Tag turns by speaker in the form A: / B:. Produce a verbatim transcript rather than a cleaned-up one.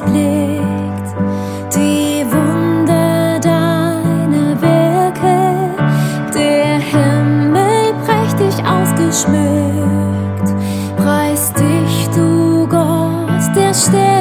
A: blickt, die Wunder deiner Werke, der Himmel prächtig ausgeschmückt. Preis dich, du Gott der Sterne.